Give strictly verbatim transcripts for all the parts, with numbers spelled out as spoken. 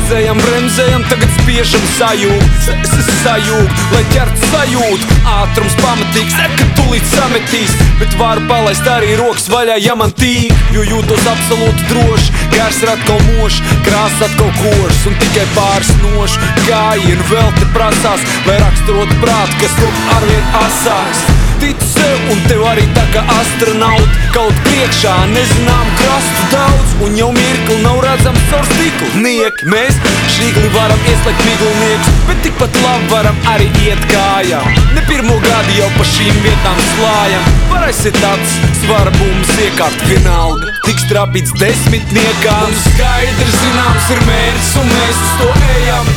Bremzējam, bremzējam, tagad spiežam sajūt, sajūt, lai ķert sajūt. Ātrums pamatīgs, ka tulīt sametīs, bet varu palaist arī rokas vaļā, ja man tīk. Jo jūtos absolūti droši, gars ir atkal mošs, krāsas atkal košs un tikai pāris nošu gājienu vēl te prasās, lai raksturot prātu, kas tu arvien asāks. Ticu sev un tev arī tā kā astronaut, kaut priekšā nezinām krastu daudz, un jau mirkli nav redzams caur stiklu. Nieki, mēs šīgli varam ieslēgt miglniekus, bet tikpat labi varam arī iet kājām. Ne pirmo gadu jau pa šīm vietām slājam, var aiziet tāds svara bumbas iekārt vienalga, tiks trapīts desmitniekā. Un skaidrs zināms ir mērķis un mēs uz to ejam.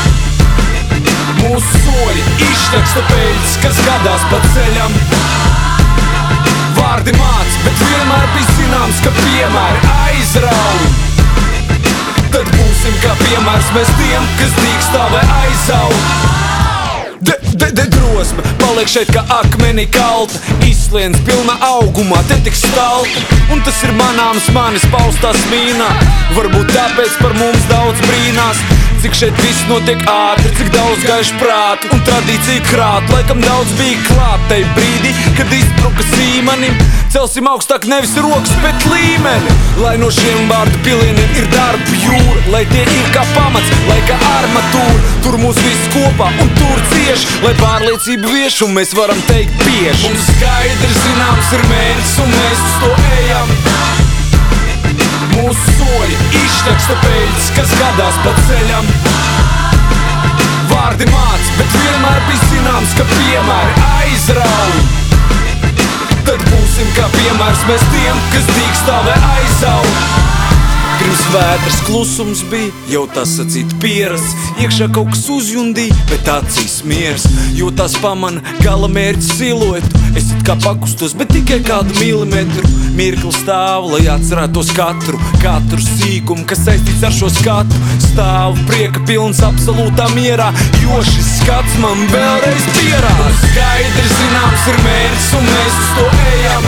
Mūsu soļi izšķaksta peļķis, kas gadās pa ceļam. Vārdi māc, bet vienmēr bija zināms, ka piemēri aizrauj. Tad būsim kā piemērs mēs tiem, kas dīkstā vai aizaug. De, de, de drosme, paliek šeit kā akmenī kalta, izsliens pilna augumā, te tik stalta. Un tas ir manāms manis paustā smīnā, varbūt tāpēc par mums daudz brīnās. Cik šeit viss notiek ātri, cik daudz gaišu prātu un tradīciju krāt. Laikam daudz bija klāt tai brīdī, kad izbruka sīmanim. Celsim augstāk nevis rokas, bet līmeni. Lai no šiem vārdu pilieniem ir darba jūra, lai tie ir kā pamats, lai kā armatūra. Tur mūs viss kopā un tur cieši, lai pārliecību vieš un mēs varam teikt bieži. Mums skaidrs zināms ir mērķis un mēs uz to ejam. Mūsu soļi izšķaksta peļķis, kas gadās pa ceļam. Vārdi māc, bet vienmēr bija zināms, ka piemēri aizrauj. Tad būsim kā piemērs mēs tiem, kas dīkstā vai aizaug. Pirms vētras klusums bija, jau tas sacīt pierasts. Iekšā kaut kas uzjundīja, bet acīs miers. Jo tās pamana gala mērķis siluetu. Es it kā pakustos, bet tikai kādu milimetru. Mirkli stāvu, lai atcerētos katru, katru sīkumu, kas saistīts ar šo skatu. Stāvu prieka pilns absolūtā mierā, jo šis skats man vēlreiz pierāda. Skaidrs zināms ir mērķis un mēs uz to ejam.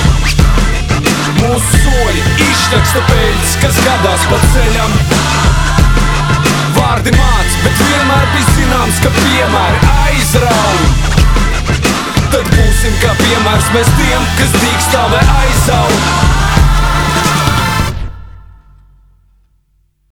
Mūsu soļi izšķaksta peļķis, kas gadās pa ceļam. Vārdi māc, bet vienmēr bija zināms, ka piemēri aizrauj. Tad būsim kā piemērs mēs tiem, kas dīkstā vai aizaug.